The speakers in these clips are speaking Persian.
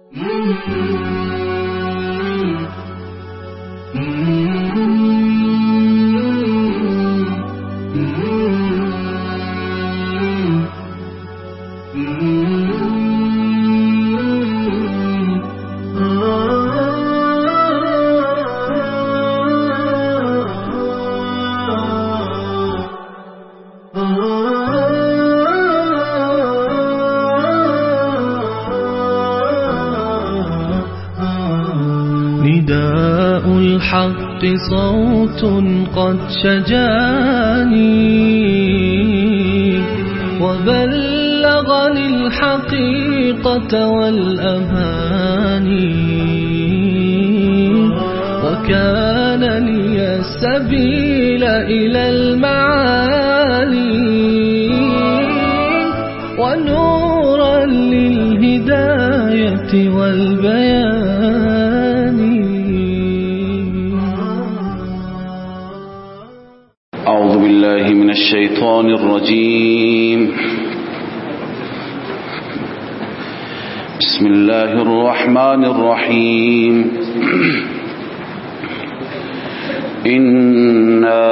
نداء الحق صوت قد شجاني وبلغني الحقيقة والأماني وكان لي السبيل إلى المعالي ونورا للهداية والبيان. أعوذ بالله من الشيطان الرجيم. بسم الله الرحمن الرحيم. إنا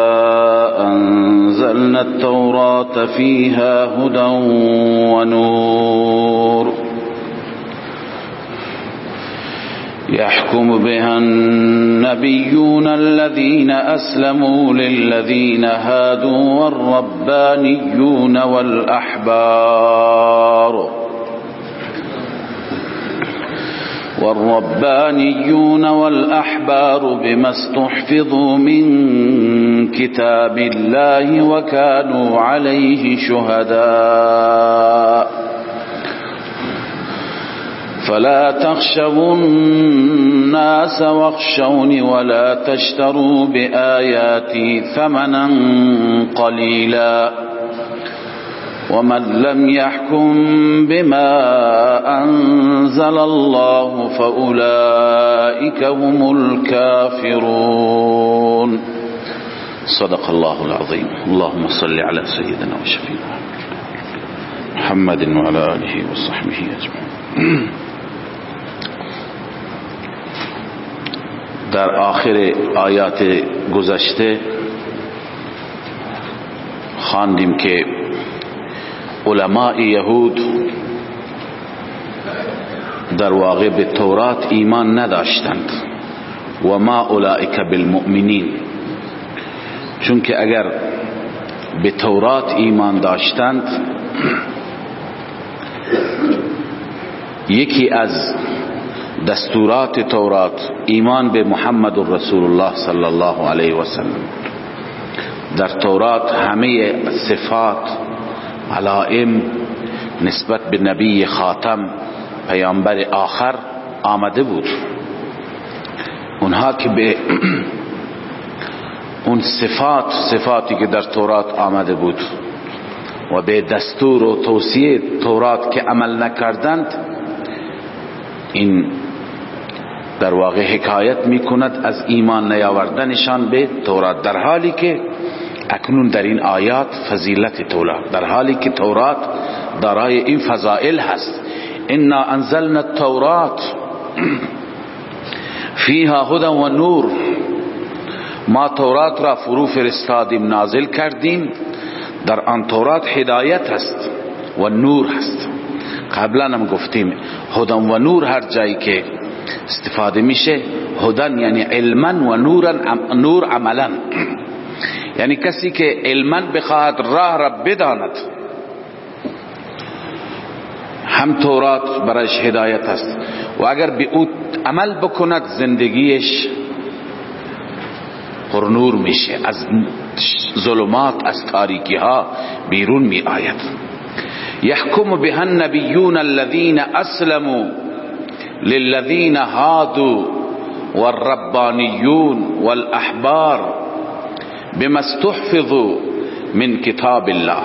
أنزلنا التوراة فيها هدى ونور يحكم بها النبيون الذين أسلموا للذين هادوا والربانيون والأحبار بما استحفظوا من كتاب الله وكانوا عليه شهداء فلا تخشوا الناس واخشوني ولا تشتروا بآياتي ثمنا قليلا ومن لم يحكم بما أنزل الله فأولئك هم الكافرون. صدق الله العظيم. اللهم صل على سيدنا وشفيعنا محمد وعلى آله وصحبه أجمعين. در آخر آیات گذشته خواندیم که علماء یهود در واقع به تورات ایمان نداشتند و ما اولئک بالمؤمنین، چون که اگر به تورات ایمان داشتند یکی از دستورات تورات ایمان به محمد رسول الله صلی الله علیه و سلم. در تورات همه صفات علائم نسبت به نبی خاتم پیامبر آخر آمده بود. اونها که به اون صفاتی که در تورات آمده بود و به دستور و توصیه تورات که عمل نکردند، این در واقع حکایت میکند از ایمان نیاوردنشان به تورات، در حالی که اکنون در این آیات فضیلت تورات، در حالی که تورات دارای این فضائل هست. انا انزلنا التورات فیها هدى و نور، ما تورات را فرو فرستادیم، نازل کردیم، در آن تورات هدایت هست و نور هست. قبلا هم گفتیم هدى و نور هر جایی که استفاده میشه، هدى یعنی علما و نور عملا، یعنی کسی که علما بخواهد راه را بداند، هم تورات برایش هدایت است و اگر به او عمل بکند زندگیش پر نور میشه، از ظلمات، از تاریکی ها بیرون می آید. یحکم بها النبیون الذین اسلموا للذین هادوا والربانیون والاحبار بما استحفظوا من کتاب الله.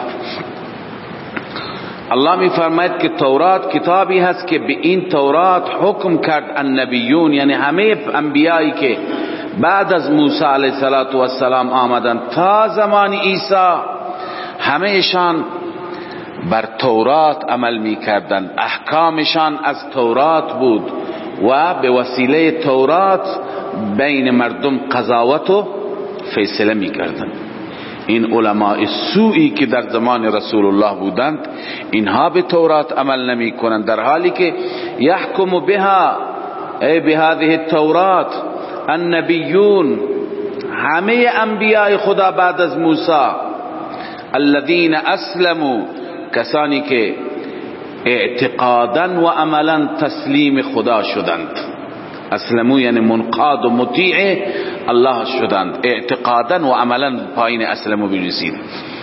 الله می فرماید که تورات کتابی هست که به این تورات حکم کرد النبیون، یعنی همه انبیایی که بعد از موسی علیه السلام آمدن تا زمان عیسی، همهشان بر تورات عمل میکردند، احکامشان از تورات بود و به وسیله تورات بین مردم قضاوت و فیصله میکردند. این علماء سوئی که در زمان رسول الله بودند اینها به تورات عمل نمی کنند، در حالی که یحکم بها ای بهذه التورات النبیون، همه انبیاء خدا بعد از موسی، الذین اسلموا، کسانی که اعتقادا و عملا تسلیم خدا شدند. اسلموا یعنی منقاد و مطیع الله شدند، اعتقادا و عملا پایین اسلموا بنویسید.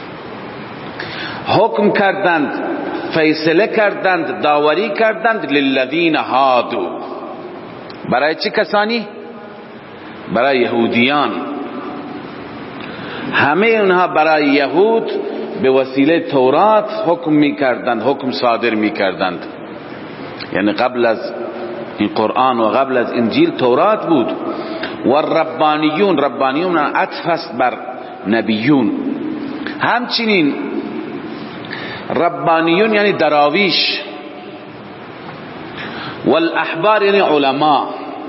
حکم کردند، فیصله کردند، داوری کردند للذین هادو. برای چه کسانی؟ برای یهودیان. همه اونها برای یهود به وسیله تورات حکم میکردند، حکم صادر میکردند. یعنی قبل از این قرآن و قبل از انجیل تورات بود. و ربانیون، ربانیون عطف است بر نبیون. همچنین ربانیون یعنی دراویش، والاحبار یعنی علماء.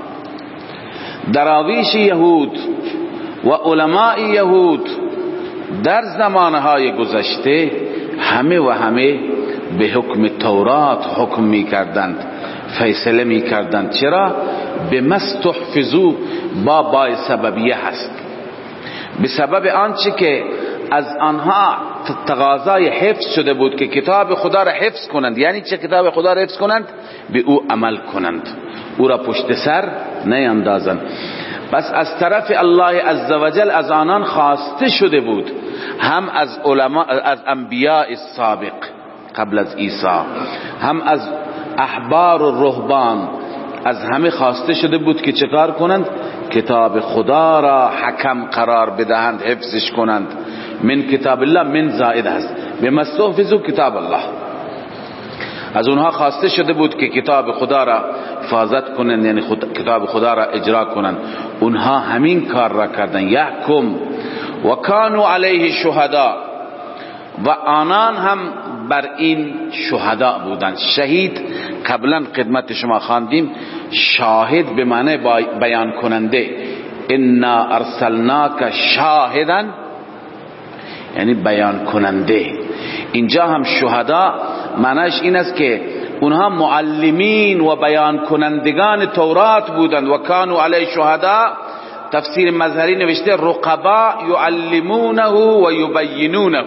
دراویش یهود و علماء یهود در زمانهای گذشته همه و همه به حکم تورات حکم می کردند، فیصله می کردند. چرا؟ به مستحفظو، با سببیه هست، به سبب آنچه که از آنها تقاضای حفظ شده بود که کتاب خدا را حفظ کنند. یعنی چه کتاب خدا را حفظ کنند؟ به او عمل کنند، او را پشت سر نیندازند. پس از طرف الله عزوجل از آنان خواسته شده بود، هم از علماء، از انبیاء السابق قبل از عیسی، هم از احبار و رهبان، از همه خواسته شده بود که چکار کنند؟ کتاب خدا را حکم قرار بدهند، حفظش کنند. من کتاب الله من زائد هست، بمستحفظوا کتاب الله. از اونها خواسته شده بود که کتاب خدا را حفاظت کنند، یعنی کتاب خدا را اجرا کنند. اونها همین کار را کردند. یحکم و کانوا علیه شهدا، و آنان هم بر این شهدا بودند. شهید قبلا خدمت شما خواندیم، شاهد به معنی بیان کننده. انا ارسلناک شاهدا یعنی بیان کننده. اینجا هم شهدا معنیش این است که اونها معلمین و بیان کنندگان تورات بودند. و کانوا علی شهدا، تفسیر مظهری نوشته رقبا یعلمونه و یبینونه.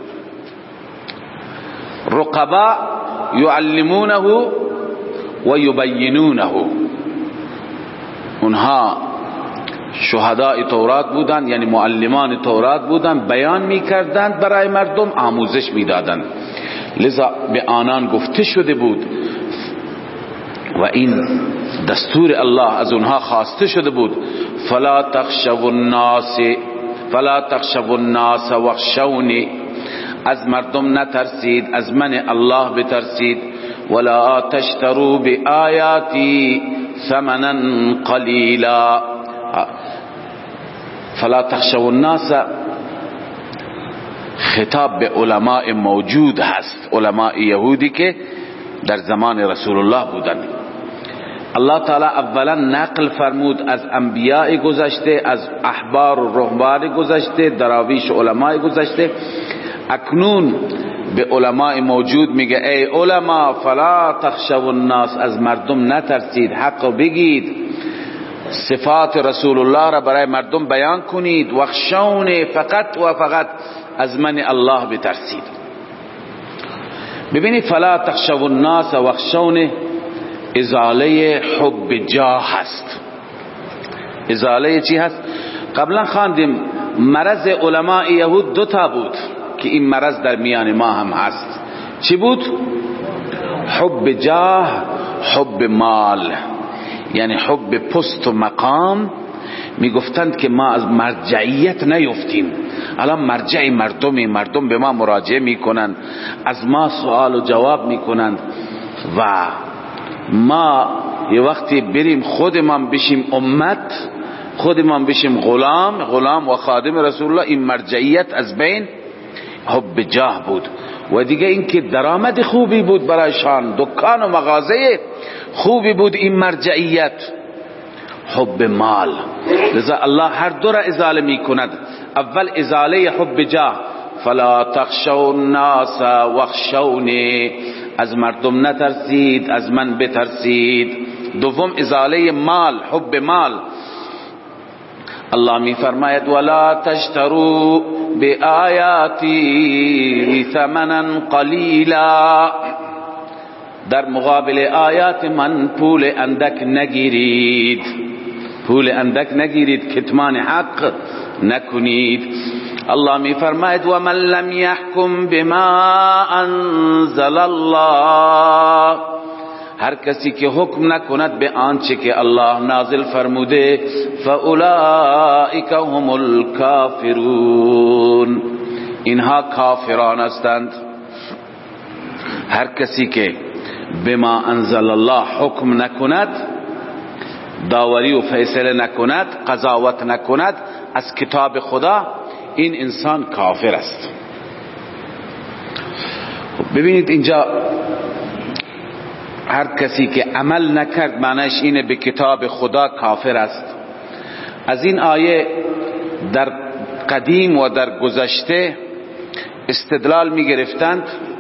رقبا یعلمونه و یبینونه، اونها شهداء تورات بودند، یعنی معلمان تورات بودند، بیان میکردند برای مردم، آموزش میدادند. لذا به آنان گفته شده بود و این دستور الله از اونها خواسته شده بود. فلا تخشوا الناس واخشونی، از مردم نترسید، از من الله بترسید. ولا تشتروا بآیاتی ثمنا قلیلا. فلا تخشوا الناس خطاب به علماء موجود هست، علماء یهودی که در زمان رسول الله بودند. الله تعالی اولا نقل فرمود از انبیاء گذشته، از احبار و رهبان گذشته، دراویش علماء گذشته. اکنون به علماء موجود میگه ای علما فلا تخشوا الناس، از مردم نترسید، حق بگید، صفات رسول الله را برای مردم بیان کنید. واخشونی، فقط و فقط از من الله بترسید. ببینید فلا تخشوا الناس واخشونی ازاله حب جاه هست. ازاله چی هست؟ قبلا خواندیم مرض علماء یهود دو تا بود که این مرض در میان ما هم هست. چی بود؟ حب جاه، حب مال، یعنی حب پست و مقام. می گفتند که ما از مرجعیت نیفتیم، الان مرجع مردم به ما مراجعه می کنند، از ما سوال و جواب می کنند و ما یه وقتی بریم خودمان بشیم امت، خودمان بشیم غلام و خادم رسول الله. این مرجعیت از بین حب جاه بود. و دیگه این که درآمد خوبی بود برایشان، دکان و مغازه خوبی بود این مرجعیت. حب مال، لذا الله هر دو را ازاله می کند. اول ازاله حب جاه، فلا تخشوا الناس واخشونی، از مردم نترسید از من بترسید. دوم ازاله مال، حب مال. الله می فرماید ولا تشتروا بآیاتی ثمنا قلیلا، در مقابل آیات من پول اندک نگیرید، پول اندک نگیرید، کتمان حق نکنید. الله می فرماید و من لم یحکم بما انزل الله، هر کسی که حکم نکند به آنچه که الله نازل فرموده، فاولئک هم الکافرون، اینها کافران هستند. هر کسی که بما انزل الله حکم نکند، داوری و فیصله نکند، قضاوت نکند از کتاب خدا، این انسان کافر است. ببینید اینجا هر کسی که عمل نکرد معنیش اینه به کتاب خدا کافر است. از این آیه در قدیم و در گذشته استدلال می گرفتند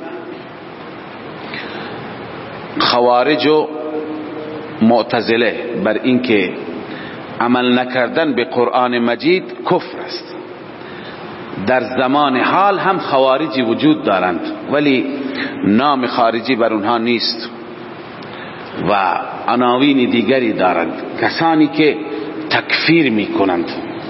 خوارج و معتزله بر اینکه عمل نکردن به قرآن مجید کفر است. در زمان حال هم خوارجی وجود دارند ولی نام خارجی بر اونها نیست و عناوین دیگری دارند، کسانی که تکفیر می کنند.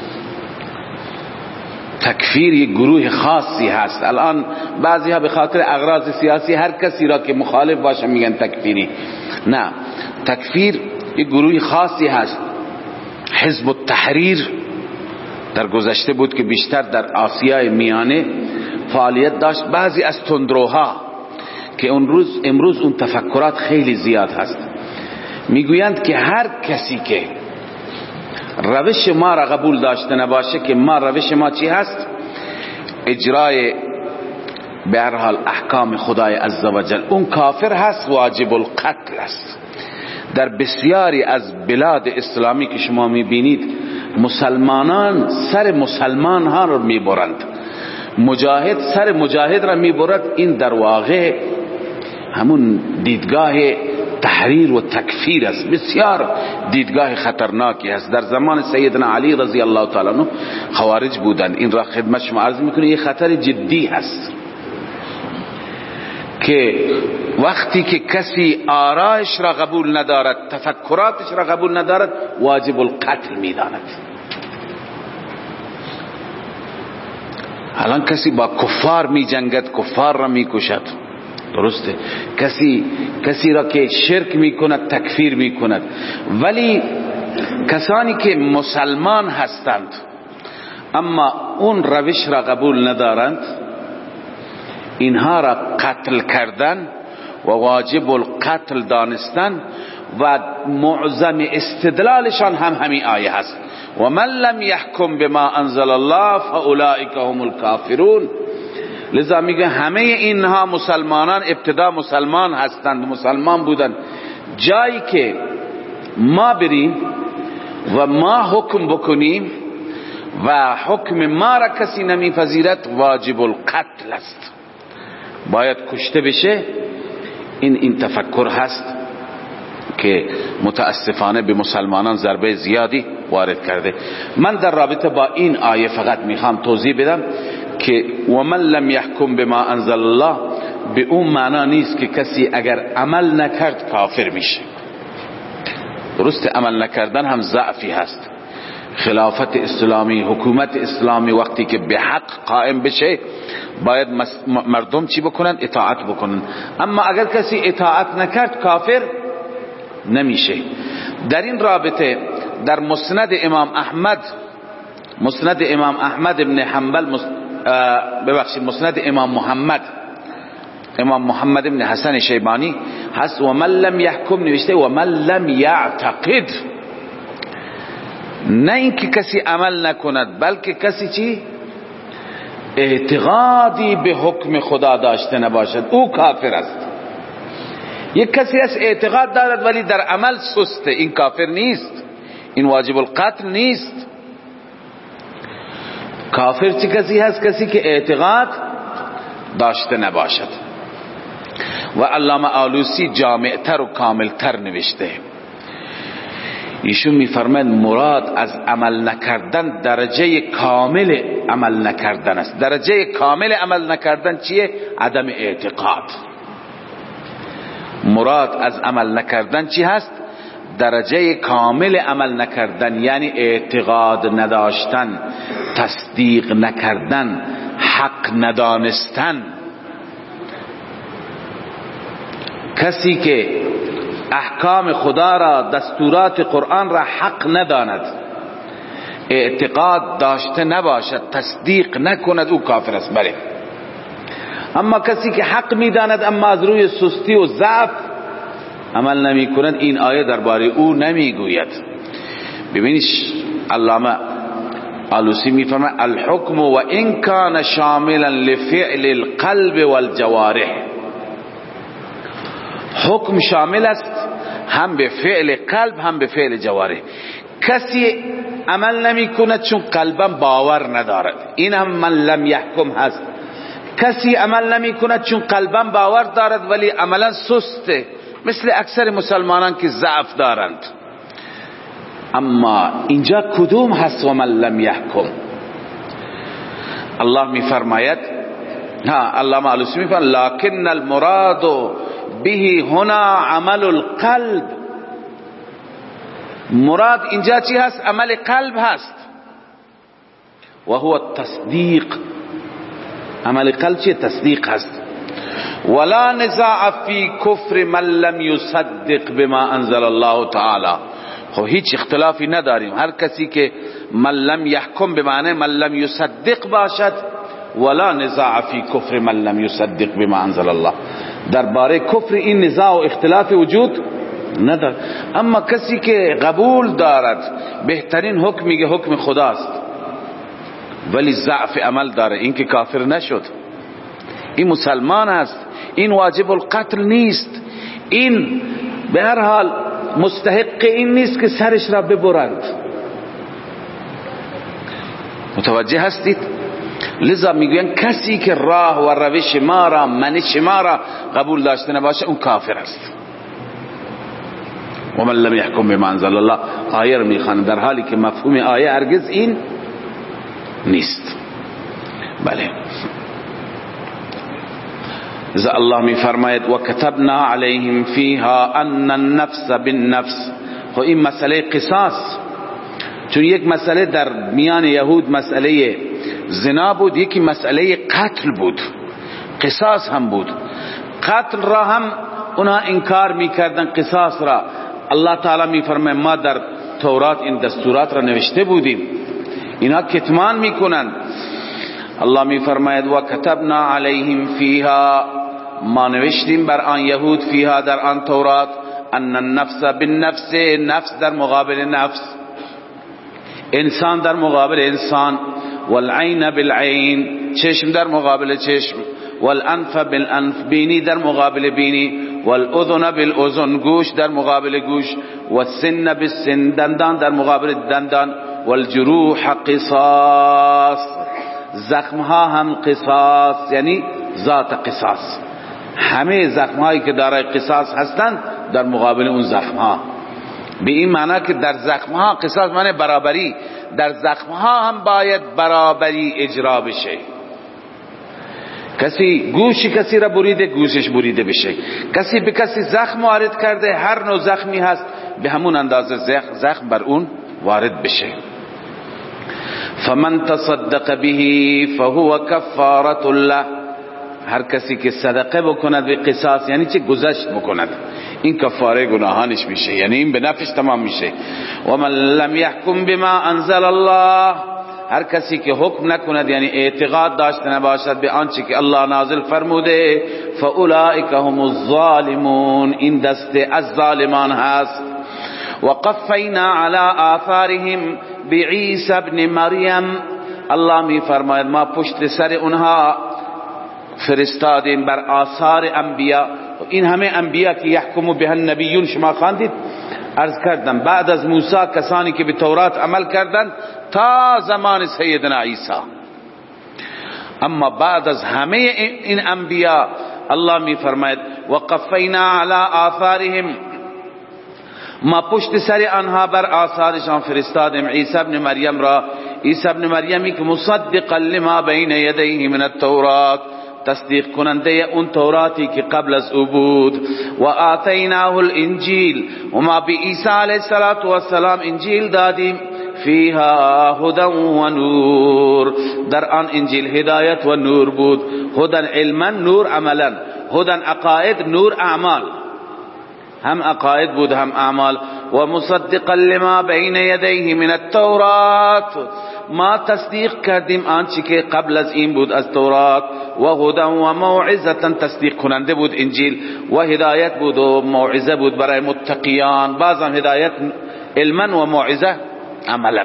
تکفیر یک گروه خاصی هست. الان بعضی ها به خاطر اغراض سیاسی هر کسی را که مخالف باشه میگن تکفیری. نه، تکفیر یک گروه خاصی هست. حزب التحریر در گذشته بود که بیشتر در آسیای میانه فعالیت داشت. بعضی از تندروها که امروز اون تفکرات خیلی زیاد هست، میگویند که هر کسی که روش ما را قبول داشته نباشه، که ما روش ما چی هست؟ اجرای به هر حال احکام خدای عزوجل، اون کافر هست، واجب القتل است. در بسیاری از بلاد اسلامی که شما میبینید مسلمانان سر مسلمان ها رو میبرند، مجاهد سر مجاهد را میبرد. این در واقع همون دیدگاه تحریر و تکفیر است، بسیار دیدگاه خطرناکی است. در زمان سیدنا علی رضی الله تعالی عنه خوارج بودند. این را خدمت شما عرض میکنه، یه خطر جدی هست که وقتی که کسی آرایش را قبول ندارد، تفکراتش را قبول ندارد، واجب القتل میداند. الان کسی با کفار می جنگد، کفار را می کشد، درسته؟ کسی را که شرک می کند تکفیر می کند. ولی کسانی که مسلمان هستند اما اون روش را قبول ندارند، اینها را قتل کردن و واجب القتل دانستن و معظم استدلالشان هم همین آیه هست و من لم یحکم بما انزل الله فاولئک هم الکافرون. لذا میگه همه اینها مسلمانان ابتدا مسلمان هستند، مسلمان بودند. جایی که ما بریم و ما حکم بکنیم و حکم ما را کسی نمیپذیرد، واجب القتل است، باید کشته بشه. این تفکر هست که متاسفانه به مسلمانان ضربه زیادی وارد کرده. من در رابطه با این آیه فقط میخوام توضیح بدم که و من لم یحکم بما انزل الله به اون معنا نیست که کسی اگر عمل نکرد کافر میشه. درسته، عمل نکردن هم ضعفی هست. خلافت اسلامی، حکومت اسلامی وقتی که به حق قائم بشه باید مردم چی بکنن؟ اطاعت بکنن. اما اگر کسی اطاعت نکرد کافر نمیشه. در این رابطه در مسند امام احمد ابن حنبل، مسند امام محمد ابن حسن شیبانی هست و من لم یحکم نوشته و من لم یعتقد، نه اینکه کسی عمل نکند بلکه کسی چی؟ اعتقادی به حکم خدا داشته نباشد او کافر است. یک کسی از اعتقاد دارد ولی در عمل سسته، این کافر نیست، این واجب القتل نیست. کافر چه کسی هست؟ کسی که اعتقاد داشته نباشد. و علامه آلوسی جامعتر و کاملتر نوشته، ایشون میفرماید مراد از عمل نکردن درجه کامل عمل نکردن است. درجه کامل عمل نکردن چیه؟ عدم اعتقاد. مراد از عمل نکردن چی هست؟ درجه کامل عمل نکردن، یعنی اعتقاد نداشتن، تصدیق نکردن، حق ندانستن. کسی که احکام خدا را، دستورات قرآن را حق نداند، اعتقاد داشته نباشد، تصدیق نکند، او کافر است. بله. اما کسی که حق میداند اما از روی سستی و ضعف عمل نمی کند، این آیه درباره او نمیگوید. ببینید علامه آلوسی میفرماید الحکم و ان کان شاملا لفعل القلب والجوارح. حکم شامل است هم به فعل قلب هم به فعل جوارح. کسی عمل نمی کند چون قلبا باور ندارد، این هم من لم یحکم هست. کسی عمل نمی کند چون قلبا باور دارد ولی عملا سسته، مثل اکثر مسلمانان که ضعف دارند. اما اینجا کدوم هست و من لم یحکم؟ الله می فرماید، علامه آلوسی می فرماید لکن المراد به هنا عمل القلب. مراد اینجا چی هست؟ عمل قلب هست. و هو التصدیق. عمل قلب چیه؟ تصدیق هست. ولا نزاع فی کفر من لم یصدق بما انزل الله تعالی. خب هیچ اختلافی نداریم، هر کسی که من لم یحکم به معنی من لم یصدق باشد، ولا نزاع فی کفر من لم یصدق بما انزل الله. درباره کفر این نزاع و اختلاف وجود ندارد. اما کسی که قبول دارد بهترین حکم میگه حکم خداست ولی ضعف عمل داره، این که کافر نشد، این مسلمان است، این واجب القتل نیست، این به هر حال مستحق این نیست که سرش را ببرند. متوجه هستید؟ لذا میگوین کسی که راه و روش ما را، منش ما را قبول داشته نباشه اون کافر است. و من لم یحکم بما انزل الله آیه رو میخوانه در حالی که مفهوم آیه هرگز این نیست. بله. لذا الله میفرماید و کتبنا علیهم فیها ان النفس بالنفس. خب این مسئله قصاص، چون یک مسئله در میان یهود مسئله زنا بود، یکی مسئله قتل بود، قصاص هم بود. قتل را هم اونها انکار میکردن، قصاص را الله تعالی میفرماید ما در تورات این دستورات را نوشته بودیم، اینها کتمان میکنند. الله میفرماید و کتبنا علیهم فیها، ما نوشتیم بر آن یهود، فیها در آن تورات، ان النفس بالنفس، نفس در مقابل نفس، انسان در مقابل انسان، والعین بالعین، چشم در مقابل چشم، والانف بالانف، بینی در مقابل بینی، والاذن بالاذن، گوش در مقابل گوش، والسن بالسن، دندان در مقابل دندان، والجروح قصاص، زخمها هم قصاص، یعنی ذات قصاص. همه زخمهایی که دارای قصاص هستند در مقابل اون زخمها. به این معنی که در زخمها قصاص معنی برابری، در زخمها هم باید برابری اجرا بشه. کسی گوشی کسی را بریده، گوشش بریده بشه. کسی به کسی زخم وارد کرده، هر نوع زخمی هست به همون اندازه زخم بر اون وارد بشه. فمن تصدق به فهو کفارة له، هر کسی که صدقه بکند به قصاص، یعنی چه گذشت بکند، این کفاره گناهانش میشه، یعنی این به نفعش تمام میشه. و من لم یحکم بما انزل الله، هر کسی که حکم نکند یعنی اعتقاد داشته نباشد به آنچه که الله نازل فرموده، فاولئک هم الظالمون، این دسته از ظالمان هست. و قفینا علی آثارهم بعیسی ابن مریم، الله می فرماید ما پشت سر اونها فرستادیم بر آثار انبیا. این همه انبیا که یحکم به النبیون شما خواندید، عرض کردم بعد از موسی کسانی که به تورات عمل کردند تا زمان سیدنا عیسی. اما بعد از همه این انبیا الله می فرماید وقفینا علی آثارهم، ما پشت سر آنها بر آثارشان فرستادیم عیسی ابن مریم را. عیسی ابن مریمی که مصدقا لما بین یدیه من التورات، تصدیق کننده اون توراتی که قبل از او بود. و آتیناه الانجیل، و ما به عیسی علیه السلام انجیل دادیم. فیها هدى و نور، در آن انجیل هدایت و نور بود. هدى علما، نور عملا. هدى عقاید، نور اعمال. هم عقاید بود هم اعمال. و مصدقا لما بین یدیه من التورات، ما تصدیق کردیم آنچه که قبل از این بود از تورات. و هدى و موعظه، تصدیق کننده بود انجیل، و هدایت بود و موعظه بود برای متقیان. بعضم هدایت علما و موعظه عملا.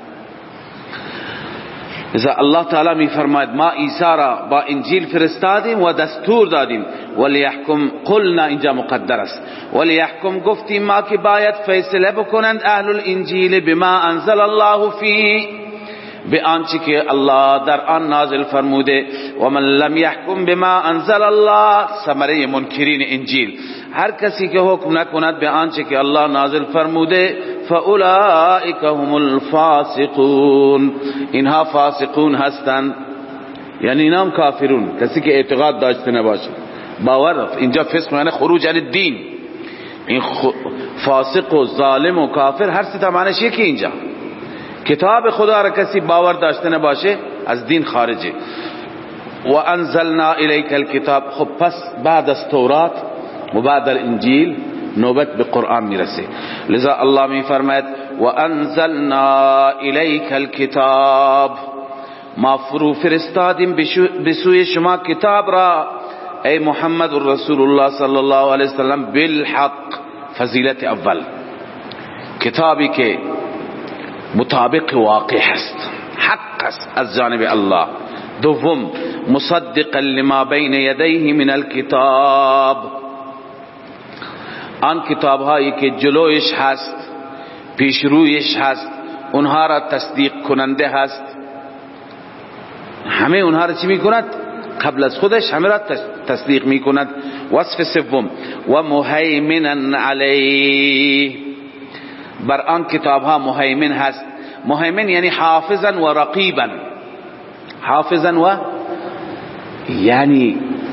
اذا الله تعالی می فرماید ما عیسی را با انجیل فرستادیم و دستور دادیم. ولیحکم، قلنا اینجا مقدر است. ولیحکم گفتیم ما که باید فیصله بکنند اهل الانجیل بما انزل الله فیه، به آنچه که الله در آن نازل فرموده. و من لم یحکم بما انزل الله، ثمره منکرین انجیل، هر کسی که حکم نکند به آنچه که الله نازل فرموده فاولئک هم الفاسقون، اینها فاسقون هستند، یعنی اینا هم کافرون. کسی که اعتقاد داشته نباشه، باور، اینجا فسق یعنی خروج عن الدین. این فاسق و ظالم و کافر هر سه تا معنیش یکی. اینجا کتاب خدا را کسی باور داشته نباشه از دین خارجه. و انزلنا الیک الکتاب، خب پس بعد از تورات و بعد از انجیل نوبت به قرآن میرسه. لذا الله می فرماید و انزلنا الیک الکتاب، ما فرو فرستادیم به سوی شما کتاب را ای محمد رسول الله صلی الله علیه وسلم بالحق، فضیلت اول، کتابی که مطابق واقع هست، حق است از جانب الله. دوم مصدقا لما بین یدیه من الکتاب، آن کتاب هایی که جلویش هست، پیش رویش هست، اونها را تصدیق کننده هست. همه اونها را چی میکند؟ قبل از خودش همه را تصدیق میکند. وصف سوم و مهیمنا علیه، بر آن کتاب ها مهیمن هست. مهیمن یعنی حافظا و رقیبا. حافظا و یعنی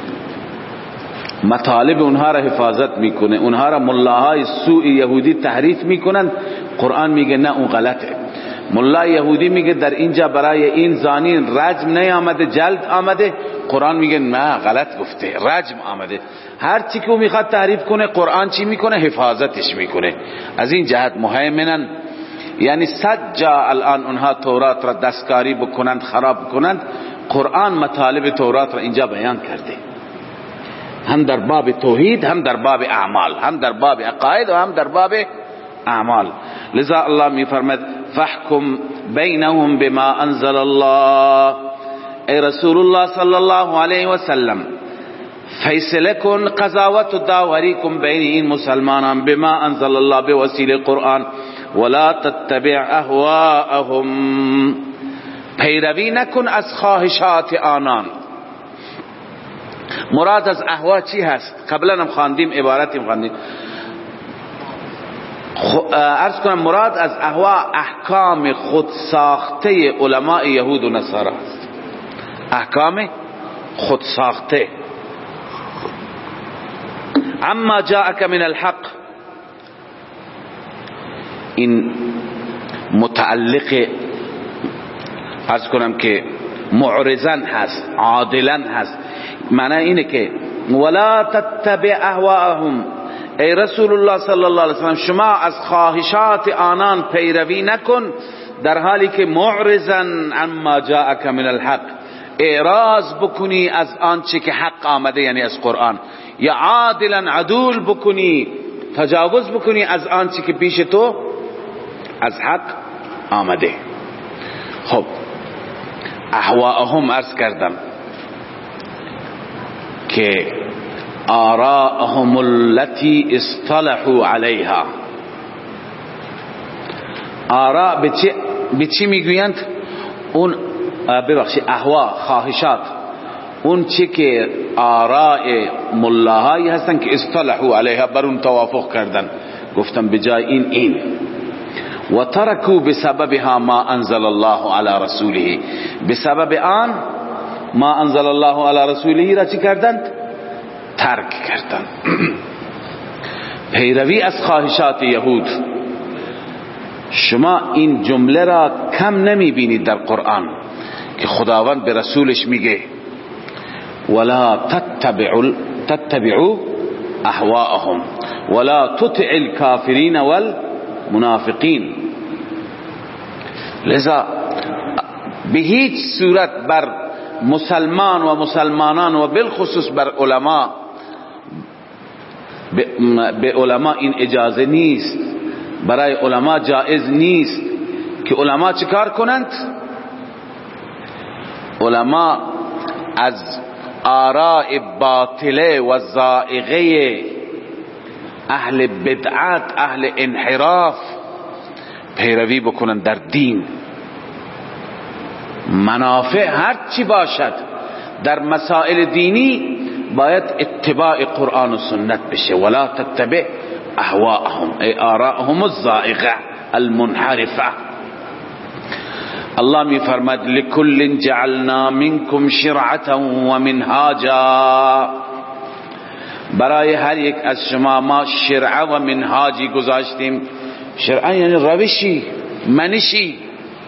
مطالب اونها را حفاظت میکنه. اونها را ملاهای سوء یهودی تحریف میکنن، قرآن میگه نه اون غلطه. ملا یهودی میگه در اینجا برای این زانی رجم نیامده، جلد آمده، قرآن میگه نه غلط گفته، رجم آمده. هر چی که او میخواد تحریف کنه قرآن چی میکنه؟ حفاظتش میکنه. از این جهت مهیمنن یعنی سجا الان اونها تورات را دستکاری بکنند، خراب کنند، قرآن مطالب تورات را اینجا بیان کرده، هم در باب توحید، هم در باب اعمال، هم در باب عقاید و هم در باب اعمال. لذا الله می فرماید فاحکم بینهم بما انزل الله، ای رسول الله صلی الله علیه و سلم فیصله کن، قضاوت و داوری کن بین این مسلمانان بما انزل الله، به وسیله قرآن. ولا تتبع اهواءهم، پیروی نکن از خواهشات آنان. مراد از اهوا چی هست؟ قبلا هم خواندیم، عبارتی خواندیم. عرض کنم مراد از اهوا احکام خود ساخته علماء یهود و نصارا است. احکام خود ساخته. اما جاءک من الحق، این متعلق عرض کنم که معرضن هست، عادلن هست. معنی اینه که ولا تتبع اهواءهم، ای رسول الله صلی الله علیه وسلم شما از خواهشات آنان پیروی نکن، در حالی که معرضن عما جاءک من الحق، اعراض بکنی از آنچه که حق آمده، یعنی از قرآن، یا عادلا عدول بکنی، تجاوز بکنی از آنچه که پیش تو از حق آمده. خب اهواءهم عرض کردم که آراءهم التي اصطلحوا علیها. آراء به چی میگویند؟ اون ببخشید اهوا، خواهشات، اون چی که آراء ملاهایی هستن که اصطلحوا علیها، بر اون توافق کردن، گفتم بجای این و ترکوا بسببها ما انزل الله علی رسوله، بسبب آن ما انزل الله علی رسوله را چی کردند؟ ترک کردند. پیروی از خواهشات یهود. شما این جمله را کم نمی بینید در قرآن که خداوند به رسولش میگه ولا تتبعوا اهواءهم ولا تطع الكافرین والمنافقین. لذا به هیچ صورت بر مسلمان و مسلمانان و بالخصوص بر علما، به علما این اجازه نیست، برای علما جائز نیست که علما چیکار کنند؟ علما از آراء باطله و زائغه اهل بدعت، اهل انحراف پیروی بکنند در دین. منافع هر چی باشد در مسائل دینی باید اتباع قرآن و سنت بشه. ولا تتبع اهواءهم ای آراءهم الزائغه المنحرفه. الله می فرماد لکل جعلنا منکم شرعتا و منهاجا، برای هر یک از شما ما شرع و منهاجی گذاشتیم. شرع یعنی روشی، منشی.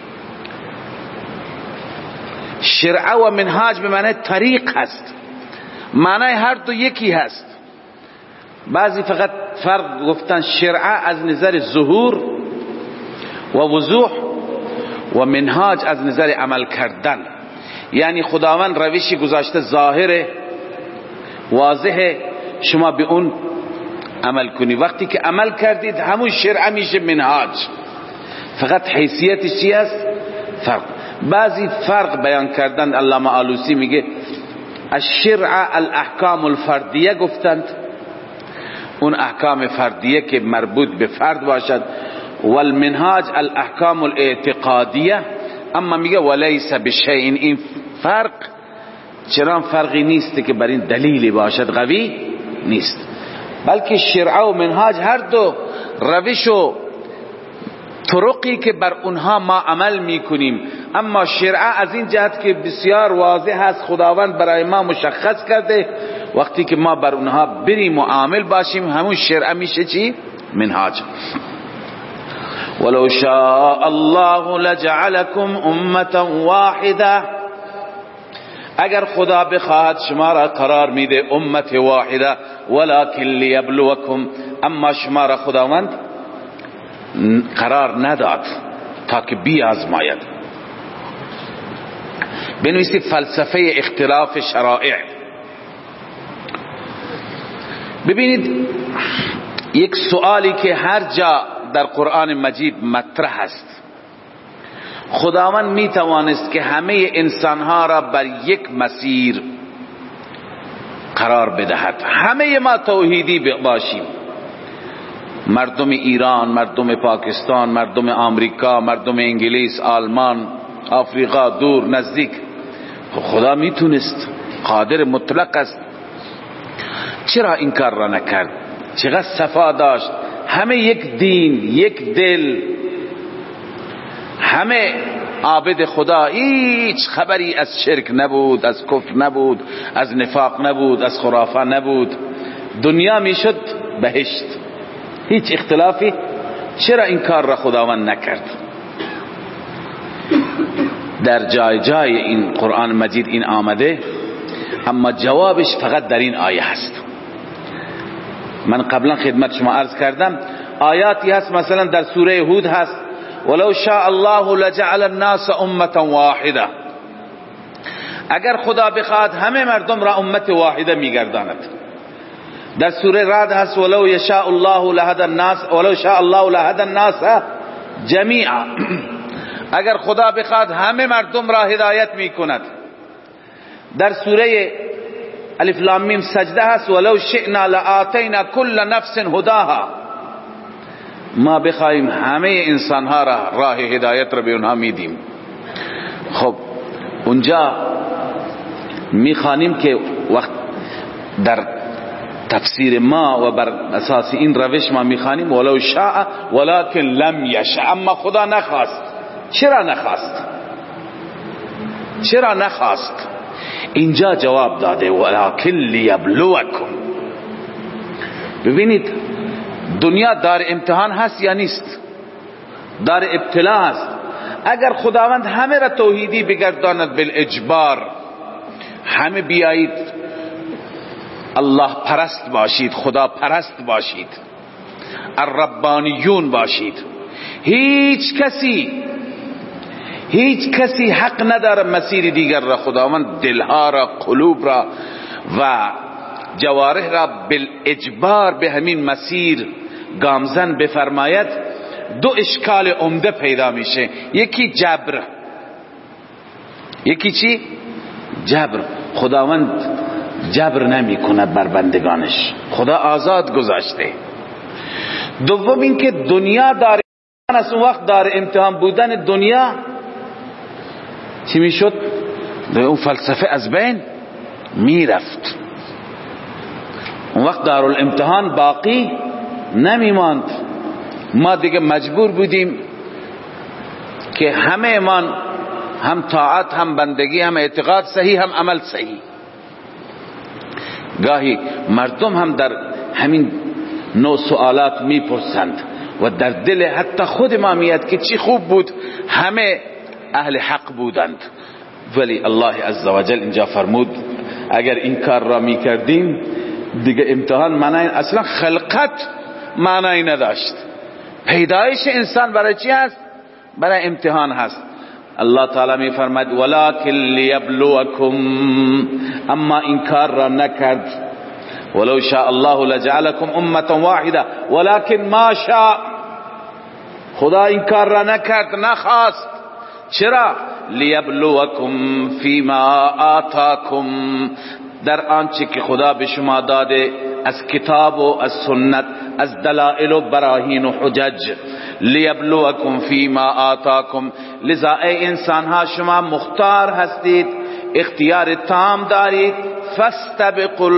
شرع و منهاج به معنی طریق هست، معنی هر دو یکی هست. بعضی فقط فرق گفتن شرع از نظر ظهور و وضوح و منهاج از نظر عمل کردن. یعنی خداوند روشی گذاشته ظاهر واضح، شما به اون عمل کنی، وقتی که عمل کردید همون شرع میشه منهاج. فقط حیثیتش چی است؟ فرق. بعضی فرق بیان کردن. علامه آلوسی میگه الشرع الاحکام الفردیه گفتند، اون احکام فردیه که مربوط به فرد باشد، والمنهاج الاحکام الاعتقادیه. اما میگه ولیس بشیء، این فرق چنان فرقی نیست که بر این دلیلی باشد، قوی نیست، بلکه شرع و منهاج هر دو روش و طرقی که بر اونها ما عمل میکنیم. اما شرع از این جهت که بسیار واضح است، خداوند برای ما مشخص کرده، وقتی که ما بر اونها بریم و عامل باشیم همون شرع میشه چی؟ منهاج. ولو شاء الله لجعلكم امة واحده، اگر خدا بخواهد شما را قرار میده امت واحده، ولکن لیبلوکم، اما شما را خداوند قرار نداد تا که بیازماید. بنویسید فلسفه اختلاف شرائع. ببینید یک سوالی که هر جا در قرآن مجید مطرح است، خداوند می توانست که همه انسانها را بر یک مسیر قرار بدهد، همه ما توحیدی باشیم، مردم ایران، مردم پاکستان، مردم آمریکا، مردم انگلیس، آلمان، آفریقا، دور نزدیک. خدا میتونست، قادر مطلق است، چرا این کار را نکرد؟ چقدر صفا داشت، همه یک دین، یک دل، همه عابد خدا، هیچ خبری از شرک نبود، از کفر نبود، از نفاق نبود، از خرافه نبود، دنیا میشد بهشت، هیچ اختلافی. چرا این کار را خداوند نکرد؟ در جای جای این قرآن مجید این آمده، اما جوابش فقط در این آیه هست. من قبلا خدمت شما عرض کردم آیاتی هست، مثلا در سوره هود هست ولو شاء الله لجعل الناس امة واحده، اگر خدا بخواد همه مردم را امت واحده میگرداند. در سوره رعد هست ولو یشاء الله لهدى الناس ولو شاء الله لهدى الناس جميعا، اگر خدا بخواد همه مردم را هدایت میکند. در سوره الف لام میم سجده هست ولو شئنا لآتینا کل نفس هداها، ما بخوایم همه انسان ها را راه هدایت را به اونها میدیم. خب اونجا میخوانیم که وقت در تفسیر ما و بر اساس این روش ما میخوانیم ولو شاء ولکن لم یشاء، اما خدا نخواست. چرا نخواست؟ چرا نخواست؟ اینجا جواب داده ولکن لیبلوکم. ببینید دنیا دار امتحان هست یا نیست؟ دار ابتلا هست. اگر خداوند همه را توحیدی بگرداند بالاجبار، همه بیایید الله پرست باشید، خدا پرست باشید، الربانیون باشید، هیچ کسی حق نداره مسیر دیگر را، خداوند دلها را، قلوب را و جوارح را بالاجبار به همین مسیر گامزن بفرماید، دو اشکال عمده پیدا میشه. یکی جبر، یکی چی؟ جبر. خداوند جبر نمی کند بر بندگانش، خدا آزاد گذاشته. دوم این که دنیا دار امتحان است، اون وقت دار امتحان بودن دنیا چی می شد؟ اون فلسفه از بین می رفت، اون وقت دارالامتحان باقی نمی ماند. ما دیگه مجبور بودیم که همه من هم طاعت هم بندگی هم اعتقاد صحیح هم عمل صحیح. گاهی مردم هم در همین نوع سوالات میپرسند و در دل حتی خود ما میاد که چی خوب بود همه اهل حق بودند، ولی الله عزوجل اینجا فرمود اگر این کار را میکردیم دیگه امتحان معنی اصلا خلقت معنی نداشت. پیدایش انسان برای چی هست؟ برای امتحان هست. الله تعالی می فرماید ولکن لیبلوکم، اما این کار را نکرد. ولو شاء الله لجعلکم امه واحده ولکن ما شاء، خدا این کار را نکرد، نخواست. چرا؟ لیبلوکم فیما آتاکم، در آنچه که خدا به شما داده از کتاب و از سنت، از دلائل و براهین و حجج. لیبلوکم فیما آتاکم، لذا ای انسان ها شما مختار هستید، اختیار تام دارید. فاستبقوا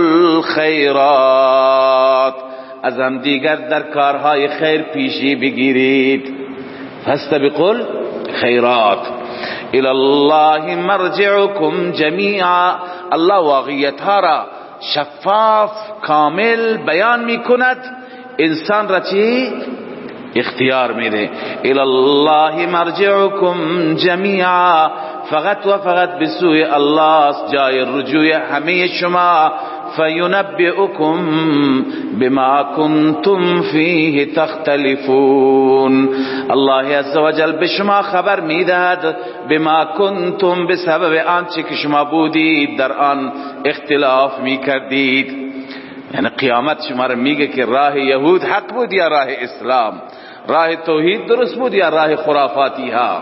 الخیرات، از هم دیگر در کارهای خیر پیشی بگیرید. فاستبقوا الخیرات الی الله مرجعکم جمیعا، الله واقعیت ها را شفاف کامل بیان می کند، انسان را چی؟ اختیار میده. الی الله مرجعکم جمیعا، فقط و فقط به سوی الله جای رجوع همه شما. فینبئکم بما کنتم فیه تختلفون، الله عزوجل به شما خبر میدهد بما کنتم، به سبب آنچه که شما بودید در آن اختلاف میکردید. یعنی قیامت شما را میگه که راه یهود حق بود یا راه اسلام، راه توحید درست بود یا راه خرافاتی ها.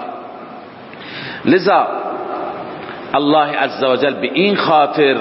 لذا الله عزوجل به این خاطر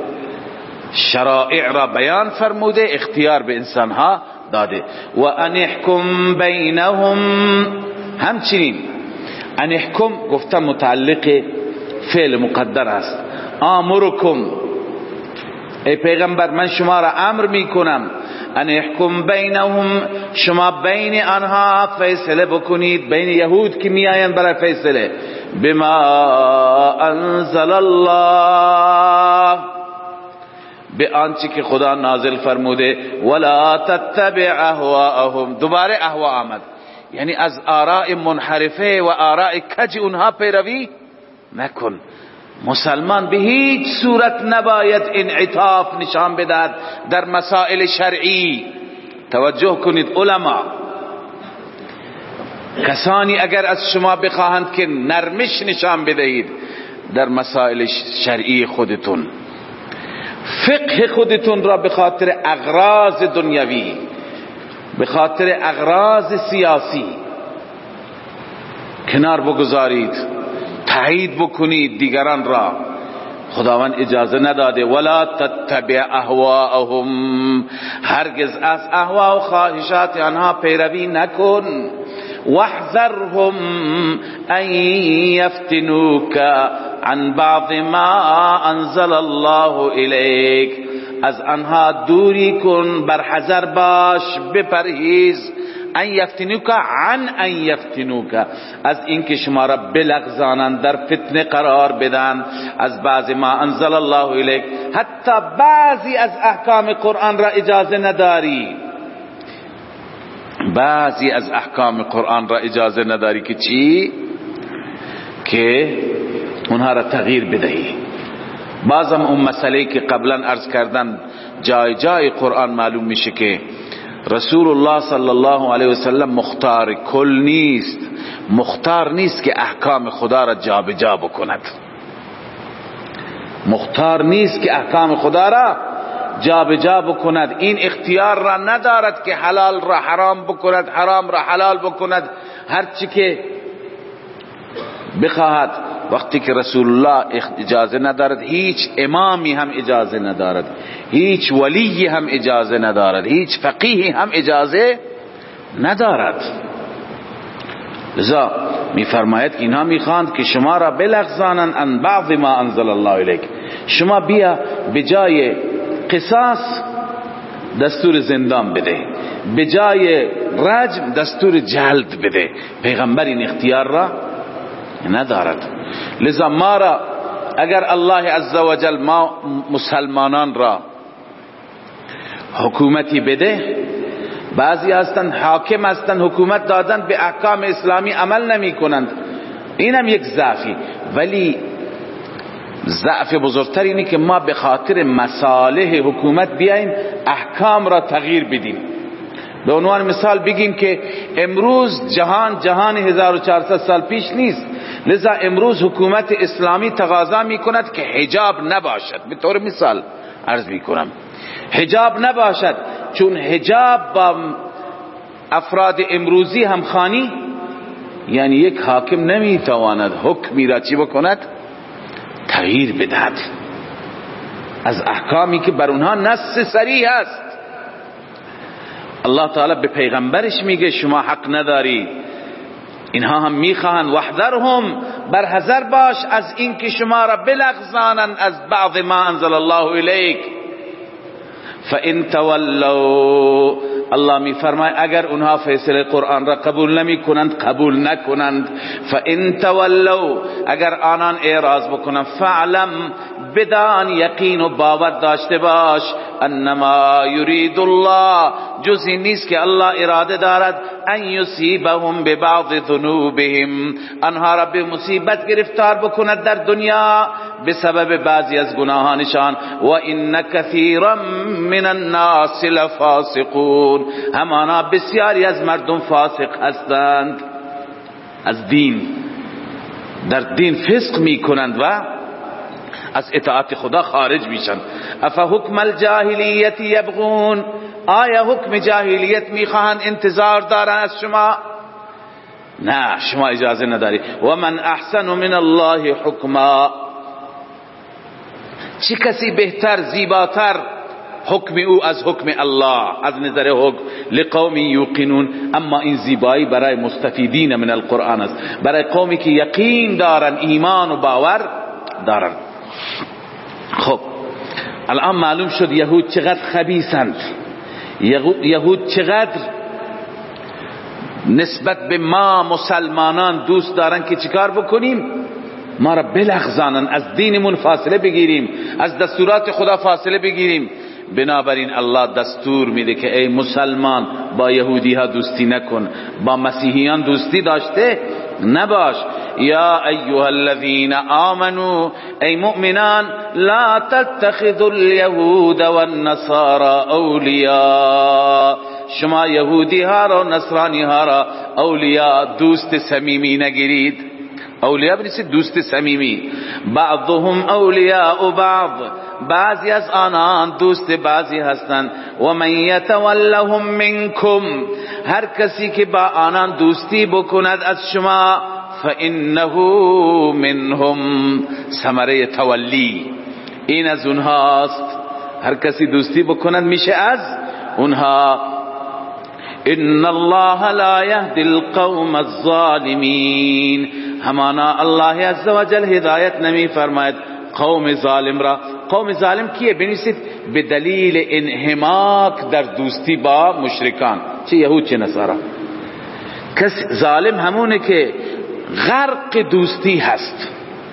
شرائع را بیان فرموده، اختیار به انسان ها داده. و ان احکم بینهم، همچنین ان احکم گفتم متعلق فعل مقدر است. آمرکم، ای پیغمبر من شما را امر میکنم، ان احکم بینهم، شما بین آنها فیصله بکنید، بین یهود که میآیند برای فیصله. بما انزل الله، به آنچه که خدا نازل فرموده. ولا تتبع اهواءهم، دوباره اهوا آمد، یعنی از آراء منحرفه و آراء کج اونها پیروی نکن. مسلمان به هیچ صورت نباید انعطاف نشان بدهد در مسائل شرعی. توجه کنید علما، کسانی اگر از شما بخواهند که نرمش نشان بدهید در مسائل شرعی خودتون، فقه خودتون را به خاطر اغراض دنیوی، به خاطر اغراض سیاسی کنار بگذارید، تایید بکنید دیگران را. خداوند اجازه نداده ولا تتبع اهواءهم، هرگز از اهوا و خواهشات آنها پیروی نکن. واحذرهم ان یفتنوک عن بعض ما انزل الله الیک، از آنها دوری کن، برحذر باش، بپرهیز. ان یفتنوک عن ان یفتنوک، از اینکه شما را بلغزانند، در فتنه قرار بدن از بعض ما انزل الله الیک. حتی بعضی از احکام قرآن را اجازه نداری، بعضی از احکام قرآن را اجازه نداری که چی؟ که اونها را تغییر بدهی. بازم اون مسئله که قبلا عرض کردن جای جای قرآن معلوم میشه که رسول الله صلی الله علیه وسلم مختار کل نیست، مختار نیست که احکام خدا را جابجا بکند، مختار نیست که احکام خدا را جابجا بکند. این اختیار را ندارد که حلال را حرام بکند، حرام را حلال بکند، هرچی که بخواهد. وقتی که رسول الله اجازه ندارد، هیچ امامی هم اجازه ندارد، هیچ ولی هم اجازه ندارد، هیچ فقیه هم اجازه ندارد. لذا می فرماید که اینها می خواند که شما را بلغزانند ان بعض ما انزل الله الیک. شما بیا به جای قصاص دستور زندان بده، به جای رجم دستور جلد بده. پیغمبر این اختیار را ندارد. لذا ما را اگر الله عزوجل ما مسلمانان را حکومتی بده، بعضی هستند حاکم هستند، حکومت دادن، به احکام اسلامی عمل نمی کنند، اینم یک ضعفی. ولی ضعف بزرگتر اینه که ما به خاطر مصالح حکومت بیاییم احکام را تغییر بدیم. به عنوان مثال بگیم که امروز جهان 1400 سال پیش نیست، لذا امروز حکومت اسلامی تقاضا می کند که حجاب نباشد. به طور مثال عرض می کنم حجاب نباشد، چون حجاب با افراد امروزی همخوانی، یعنی یک حاکم نمی تواند حکمی را چی بکند؟ تغییر بدهد از احکامی که بر اونها نص صریح است. الله تعالی به پیغمبرش میگه شما حق نداری. اینها هم میخواهند واحذرهم، برحذر باش از اینکه شما را بلغزانند از بعض ما انزل الله الیک. فان تولوا، الله میفرماید اگر اونها فیصله قرآن را قبول نمی کنند، قبول نکنند، فان تولوا، اگر آنان اعراض بکنند، فعلم، بدان، یقین و باور داشته باش، انما یرید الله، جزی نیست که الله اراده دارد، ان یصیبهم ببعض ذنوبهم، آنها را به مصیبت گرفتار بکند در دنیا به سبب بعضی از گناهانشان. و ان کثیرا من الناس لفاسقون، همانا بسیاری از مردم فاسق هستند، از دین، در دین فسق می کنند و از اطاعت خدا خارج میشن. افحکم الجاهلیت یبغون، آیا حکم جاهلیت میخواهند، انتظار دارن از شما؟ نه، شما اجازه نداری. و من احسن من الله حکما، چه کسی بهتر، زیباتر حکم او از حکم الله از نظر حکم؟ لقوم یوقنون، اما این زیبایی برای مستفیدین من القرآن است، برای قومی که یقین دارن، ایمان و باور دارن. خب الان معلوم شد یهود چقدر خبیثند، یهود چقدر نسبت به ما مسلمانان دوست دارن که چیکار بکنیم؟ ما را بلغزانن، از دینمون فاصله بگیریم، از دستورات خدا فاصله بگیریم. بنابراین الله دستور میده که ای مسلمان با یهودی ها دوستی نکن، با مسیحیان دوستی داشته نباش. یا ایها الذین آمنوا، ای مؤمنان، لا تتخذوا الیهود والنصارى اولیاء، شما یهودی ها را و نصرانی ها را اولیاء، دوست صمیمی نگیرید. اولیاء بنویسید دوست صمیمی. بعضهم اولیاء بعض، بعضی از آنان دوست بعضی هستند. و من یتولهم منکم، هر کسی که با آنان دوستی بکند از شما، فانه منهم، ثمره تولی این از اونهاست. هر کسی دوستی بکند میشه از اونها. ان الله لا يهدي القوم الظالمين، همانا الله عز وجل هدایت نمی فرماید قوم ظالم را. قوم ظالم کیه؟ بنویسید به دلیل انحماق در دوستی با مشرکان، چه یهود چه نصارا. کس ظالم همونه که غرق دوستی هست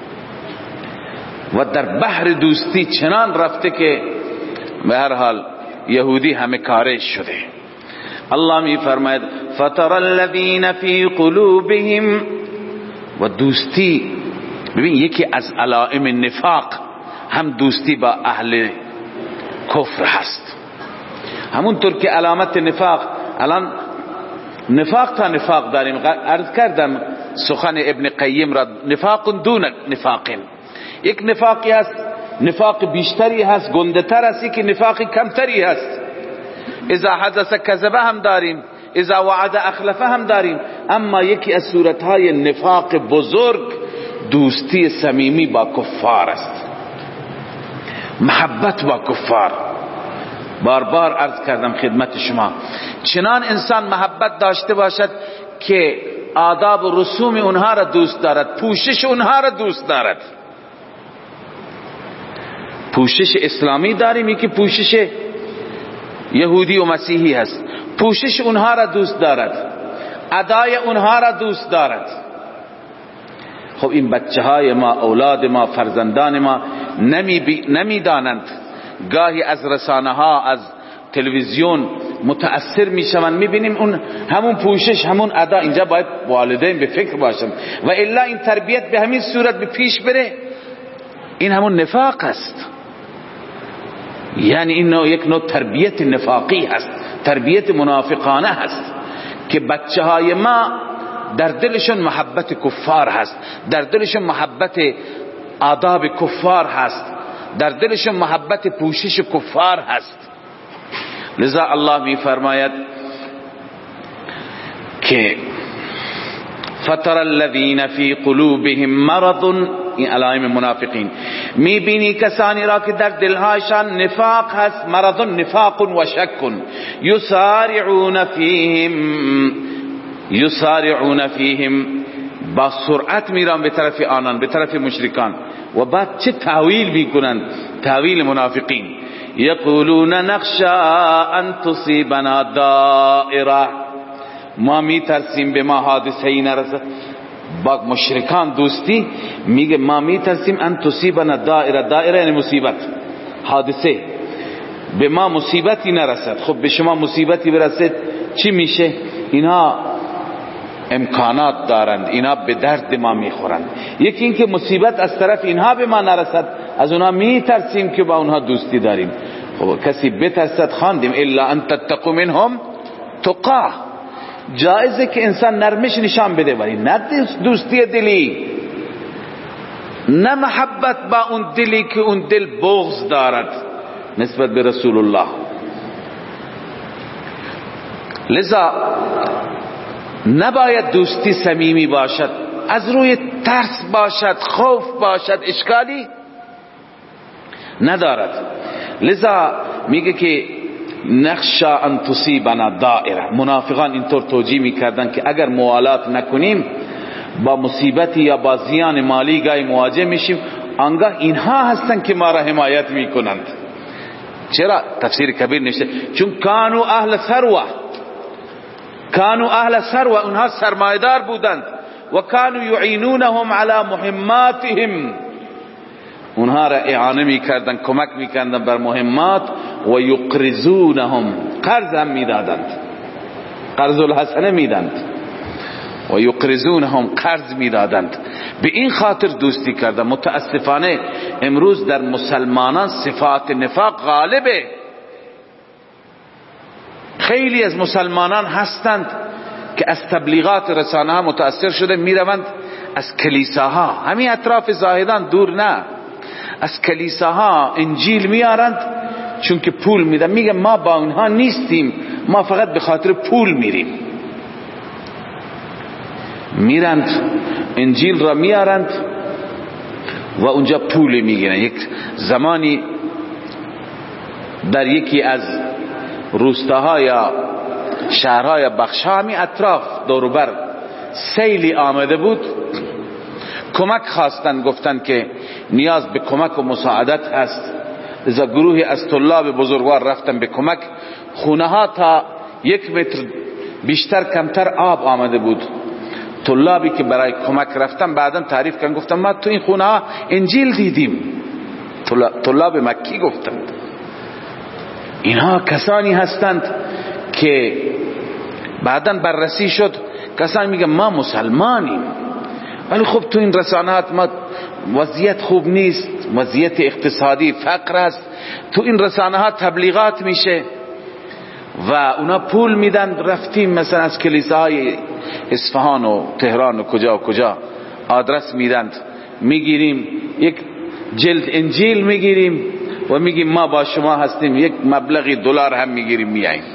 و در بحر دوستی چنان رفته که به هر حال یهودی همه کارش شده. الله می فرماید فترى الذين في قلوبهم، و دوستی ببین یکی از علائم نفاق هم دوستی با اهل کفر هست. همونطور که علامت نفاق، الان نفاق تا نفاق داریم، عرض کردم سخن ابن قیم را، نفاق دون نفاق. یک نفاقی هست نفاق بیشتری هست، گنده تر هست، که نفاق کمتری هست. اذا حدث کذبه هم داریم، اذا وعد اخلفه هم داریم. اما یکی از صورتهای نفاق بزرگ دوستی صمیمی با کفار است، محبت با کفار. بار بار عرض کردم خدمت شما، چنان انسان محبت داشته باشد که آداب و رسوم اونها را دوست دارد، پوشش اونها را دوست دارد. پوشش اسلامی داریم، یکی پوشش یهودی و مسیحی هست. پوشش اونها را دوست دارد، ادای اونها را دوست دارد. خب این بچه های ما، اولاد ما، فرزندان ما نمیدانند. گاهی از رسانه ها، از تلویزیون متأثر میشوند، میبینیم اون همون پوشش، همون ادا. اینجا باید والدین به فکر باشند و الا این تربیت به همین صورت به پیش بره. این همون نفاق است. یعنی این یک نوع تربیت نفاقی هست، تربیت منافقانه هست که بچه های ما در دلشون محبت کفار هست، در دلشون محبت آداب کفار هست، در دلشون محبت پوشش کفار هست. لذا الله می فرماید که فتر الذین فی قلوبهم مرض، این علائم منافقین. می بینی کسانی را که در دلهایشان نفاق هست، مرض نفاق و شک، یسارعون فیهم، با سرعت میرن به طرف آنان، به طرف مشرکان. و بعد چه تاویل میکنند؟ تاویل منافقین. یقولون نخشى ان تصیبنا دائره، ما میترسیم به ما حادثه ای نرسد. با مشرکان دوستی میگه ما میترسیم ان تصیبنا دائره. دائره یعنی مصیبت، حادثه. به ما مصیبتی نرسد. خب به شما مصیبتی برسد چی میشه؟ اینها امکانات دارند، اینا به درد ما میخورند. یکی این که مصیبت از طرف اینها به ما نرسد، از اونها میترسیم که با اونها دوستی داریم. خب کسی بترسد، خواندیم الا ان تتقوا منهم تقا. جایزه که انسان نرمش نشان بده، ولی نه دوستی دلی، نه محبت با اون دلی که اون دل بغض دارد نسبت به رسول الله. لذا نباید دوستی صمیمی باشد از روی ترس باشد، خوف باشد، اشکالی ندارد. لذا میگه که نخشا ان تصیبنا دائره. منافقان اینطور توجیه میکردن که اگر موالات نکنیم با مصیبتی یا با زیان مالی گاهی مواجه میشیم، آنگاه اینها هستن که ما را حمایت میکنند. چرا؟ تفسیر کبیر نشته چون کانوا اهل ثروه، کانوا اهل ثروه، اونها سرمایدار بودند. و کانوا یعینونهم علی مهماتهم، اونها را اعانه میکردند، کمک میکردند بر مهمات. و یقرضونهم، قرض هم میدادند، قرض الحسنه میدند. و یقرضونهم، قرض میدادند. به این خاطر دوستی کردند. متاسفانه امروز در مسلمانان صفات نفاق غالبه. خیلی از مسلمانان هستند که از تبلیغات رسانه ها متاثر شده، میروند از کلیساها، همین اطراف زاهدان، دور نه، از کلیساها انجیل میارند چون که پول میدن. میگه ما با اونها نیستیم، ما فقط به خاطر پول میریم. میرند انجیل را میارند و اونجا پول میگیرن. یک زمانی در یکی از روستاها یا شهرهای بخشها همین اطراف دوروبر سیلی آمده بود، کمک خواستن، گفتن که نیاز به کمک و مساعدت هست. لذا گروهی از طلاب بزرگوار رفتن به کمک. خونه ها تا 1 متر بیشتر کمتر آب آمده بود. طلابی که برای کمک رفتن بعدا تعریف کردن، گفتن ما تو این خونه ها انجیل دیدیم. طلاب مکی گفتند اینها کسانی هستند که بعدا بررسی شد، کسانی میگن ما مسلمانیم ولی خب تو این رسانات ما وضعیت خوب نیست، وضعیت اقتصادی فقر است، تو این رسانات تبلیغات میشه و اونا پول میدن. رفتیم مثلا از کلیساهای اصفهان و تهران و کجا و کجا آدرس میدن، میگیریم یک جلد انجیل میگیریم و میگیم ما با شما هستیم، یک مبلغی دلار هم میگیریم میاییم.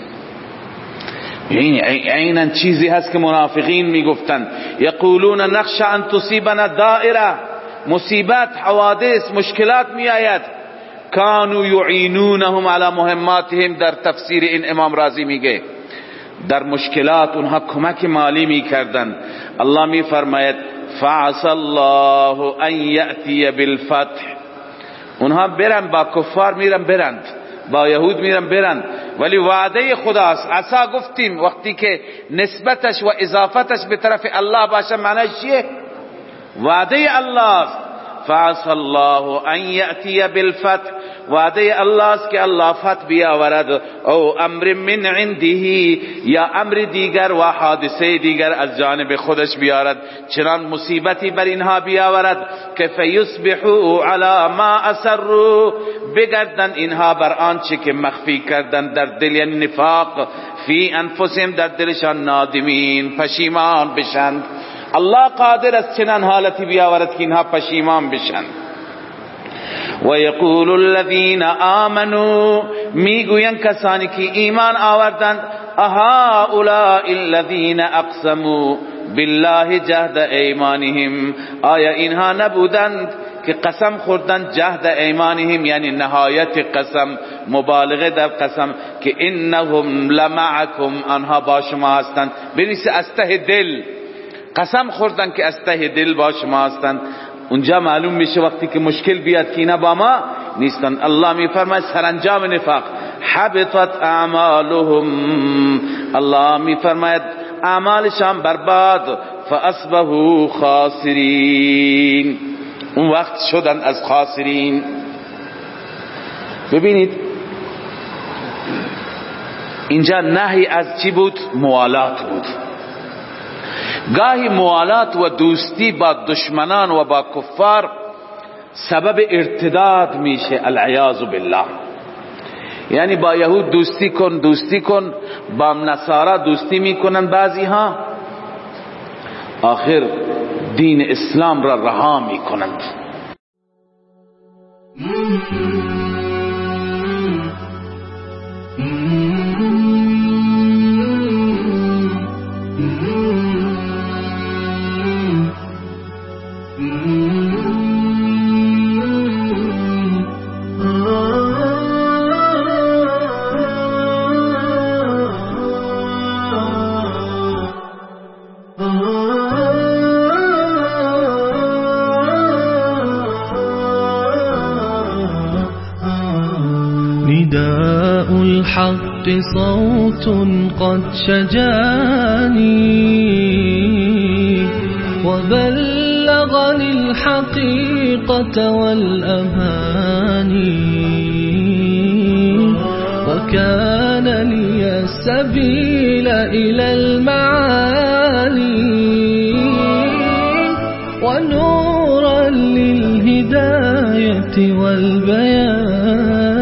این عیناً چیزی هست که منافقین میگفتن یقولون نخشى ان تصيبنا دائره، مصیبت، حوادث، مشکلات میآید. کانوا یعینونهم علی مهماتهم. در تفسیر این امام رازی میگه در مشکلات اونها کمک مالی میکردن. الله میفرماید فعسى الله ان یأتی بالفتح. اونها برن با کفار میرن برند، با یهود میرن برند، ولی وعده خداست. عسا گفتیم وقتی که نسبتش و اضافتش به طرف الله باشه معنیش چیه؟ وعده الله است. فعسى الله ان یأتی بالفتح. وعده الله است که الله فتح بیاورد، او امر من عنده، یا امر دیگر و حادثه دیگر از جانب خودش بیارد، چنان مصیبتی بر اینها بیاورد که فیصبحوا علی ما اسروا، بگردن اینها بر آنچه که مخفی کردن در دل، یعنی نفاق، فی انفسهم، در دلشان، نادمین، پشیمان بشند. الله قادر است چنان حالتی بیاورد که اینها پشیمان بشند. و یقول الذین آمنوا، میگوین کسانی که ایمان آوردند، اهؤلاء الذین اقسموا بالله جهد ایمانهم، آیا اینها نبودند که قسم خوردند جهد ایمانهم، یعنی نهایت قسم، مبالغه در قسم، که انهم لمعکم، آنها با شما هستند. بنویسه از ته دل قسم خوردن که از ته دل با شما هستند. اونجا معلوم میشه وقتی که مشکل بیاد که اینا با ما نیستن. الله میفرماید سرانجام نفاق حبطت اعمالهم، الله میفرماید اعمالشان برباد، فاصبحوا خاسرین، اون وقت شدن از خاسرین. ببینید اینجا نهی از چی بود؟ موالات بود. گاهی موالات و دوستی با دشمنان و با کفار سبب ارتداد میشه، العیاذ بالله. یعنی با یهود دوستی کن، با نصارا دوستی میکنن بعضی ها، آخر دین اسلام را رها میکنند. نداء الحق صوت قد شجاني وبلغني الحقيقة والأماني، وكان لي السبيل إلى المعالي، ونورا للهداية والبيان.